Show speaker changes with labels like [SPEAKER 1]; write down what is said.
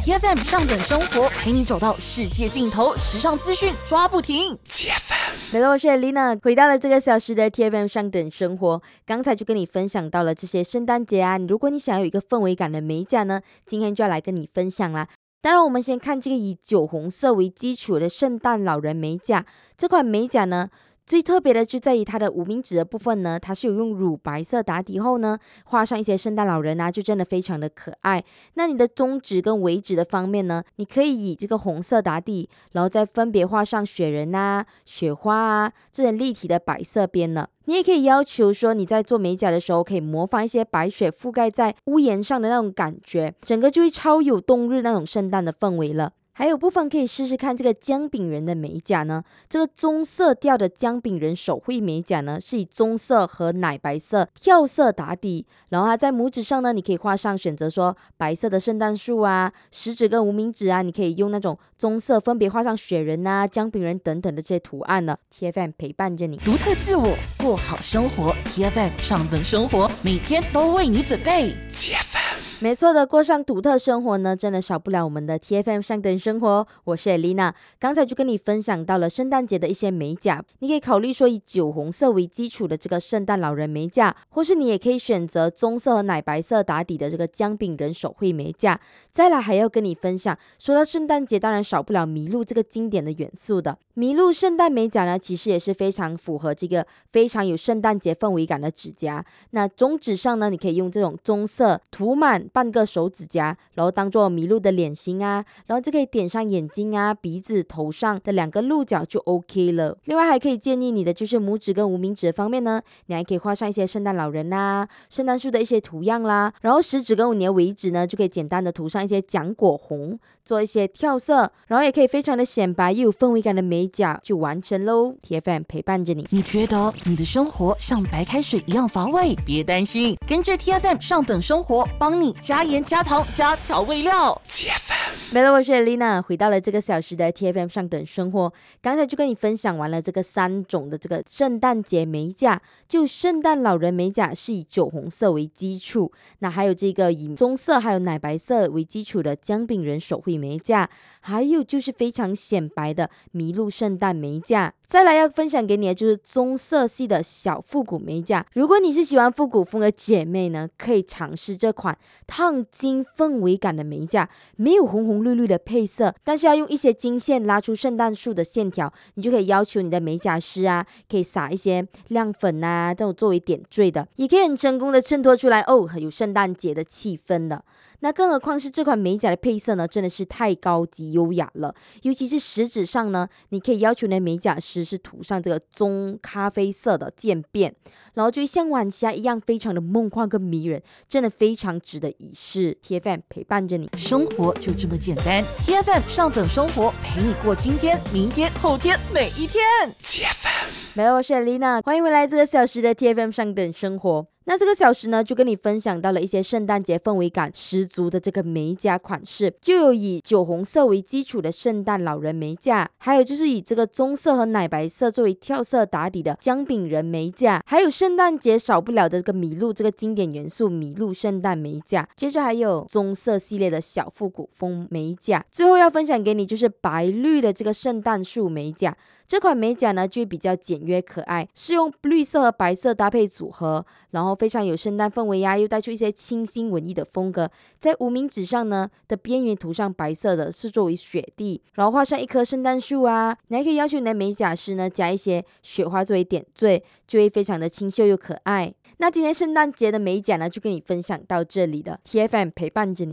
[SPEAKER 1] TFM 上等生活，陪你走到世界尽头，时尚资讯抓不停。
[SPEAKER 2] 来了，我是 Lina， 回到了这个小时的 TFM 上等生活。刚才就跟你分享到了这些圣诞节啊，如果你想要有一个氛围感的美甲呢，今天就要来跟你分享啦。当然我们先看这个以酒红色为基础的圣诞老人美甲。这款美甲呢，最特别的就在于它的无名指的部分呢，它是有用乳白色打底后呢，画上一些圣诞老人啊，就真的非常的可爱。那你的中指跟尾指的方面呢，你可以以这个红色打底，然后再分别画上雪人啊、雪花啊这些立体的白色边呢。你也可以要求说你在做美甲的时候可以模仿一些白雪覆盖在屋檐上的那种感觉，整个就会超有冬日那种圣诞的氛围了。还有部分可以试试看这个姜饼人的美甲呢，这个棕色调的姜饼人手绘美甲呢，是以棕色和奶白色跳色打底，然后它在拇指上呢，你可以画上选择说白色的圣诞树啊，食指跟无名指啊，你可以用那种棕色分别画上雪人啊、姜饼人等等的这些图案呢。TFM 陪伴着你，
[SPEAKER 1] 独特自我，过好生活。TFM 上等生活，每天都为你准备。
[SPEAKER 2] 没错的，过上独特生活呢，真的少不了我们的 TFM 上等生活。我是 Elena， 刚才就跟你分享到了圣诞节的一些美甲，你可以考虑说以酒红色为基础的这个圣诞老人美甲，或是你也可以选择棕色和奶白色打底的这个姜饼人手绘美甲。再来还要跟你分享，说到圣诞节，当然少不了麋鹿这个经典的元素的。麋鹿圣诞美甲呢，其实也是非常符合这个非常有圣诞节氛围感的指甲。那中指上呢，你可以用这种棕色涂满半个手指甲，然后当做麋鹿的脸型啊，然后就可以点上眼睛啊、鼻子、头上的两个鹿角就 OK 了。另外还可以建议你的就是拇指跟无名指的方面呢，你还可以画上一些圣诞老人啊、圣诞树的一些图样啦，然后食指跟你的尾指呢，就可以简单的涂上一些浆果红，做一些跳色，然后也可以非常的显白又有氛围感的美甲就完成咯。 TFM 陪伴着你。
[SPEAKER 1] 你觉得你的生活像白开水一样乏味？别担心，跟着 TFM 上等生活，帮你加盐加糖加调味料。
[SPEAKER 2] 没了，我是 Elena， 回到了这个小时的 TFM 上等生活。刚才就跟你分享完了这个3种的这个圣诞节美甲，就圣诞老人美甲是以酒红色为基础，那还有这个以棕色还有奶白色为基础的姜饼人手绘美甲，还有就是非常显白的麋鹿圣诞美甲。再来要分享给你的就是棕色系的小复古美甲。如果你是喜欢复古风的姐妹呢，可以尝试这款烫金氛围感的美甲，没有红红绿绿的配色，但是要用一些金线拉出圣诞树的线条，你就可以要求你的美甲师啊，可以撒一些亮粉啊，这种作为点缀的，也可以很成功的衬托出来哦，有圣诞节的气氛的。那更何况是这款美甲的配色呢，真的是太高级优雅了。尤其是食指上呢，你可以要求你的美甲师是涂上这个棕咖啡色的渐变，然后就会像晚霞一样非常的梦幻跟迷人，真的非常值得一试。 TFM 陪伴着你，
[SPEAKER 1] 生活就这么简单。TFM 上等生活，陪你过今天、明天、后天，每一天。
[SPEAKER 2] 没有，我是 Elena， 欢迎回来这个小时的 TFM 上等生活。那这个小时呢，就跟你分享到了一些圣诞节氛围感十足的这个美甲款式，就有以酒红色为基础的圣诞老人美甲，还有就是以这个棕色和奶白色作为跳色打底的姜饼人美甲，还有圣诞节少不了的这个麋鹿这个经典元素麋鹿圣诞美甲，接着还有棕色系列的小复古风美甲，最后要分享给你就是白绿的这个圣诞树美甲。这款美甲呢就会比较简约可爱，是用绿色和白色搭配组合，然后非常有圣诞氛围呀，又带出一些清新文艺的风格。在无名指上呢的边缘涂上白色的，是作为雪地，然后画上一棵圣诞树啊。你还可以要求你的美甲师呢加一些雪花作为点缀，就会非常的清秀又可爱。那今天圣诞节的美甲呢就跟你分享到这里了。 TFM 陪伴着你。